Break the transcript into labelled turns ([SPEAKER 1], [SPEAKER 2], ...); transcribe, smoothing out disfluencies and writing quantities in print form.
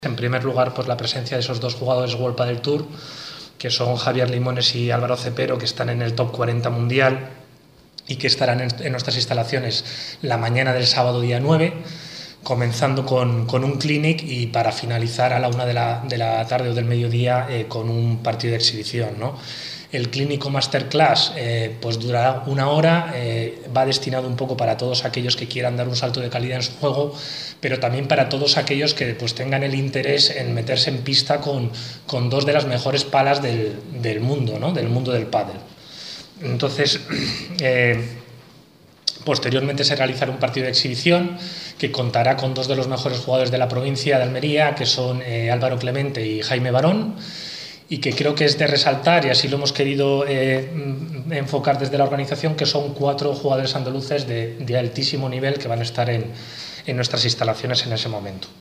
[SPEAKER 1] En primer lugar, pues la presencia de esos dos jugadores World Padel Tour, que son Javier Limones y Álvaro Cepero, que están en el top 40 mundial y que estarán en nuestras instalaciones la mañana del sábado día 9, comenzando con un clinic y para finalizar a la 1 de la tarde o del mediodía con un partido de exhibición, ¿no? El clínico masterclass pues durará 1 hora, va destinado un poco para todos aquellos que quieran dar un salto de calidad en su juego, pero también para todos aquellos que pues tengan el interés en meterse en pista con dos de las mejores palas del mundo, ¿no? Del mundo del pádel. Entonces, posteriormente se realizará un partido de exhibición que contará con dos de los mejores jugadores de la provincia de Almería, que son Álvaro Clemente y Jaime Barón, y que creo que es de resaltar, y así lo hemos querido enfocar desde la organización, que son 4 jugadores andaluces de altísimo nivel que van a estar en nuestras instalaciones en ese momento.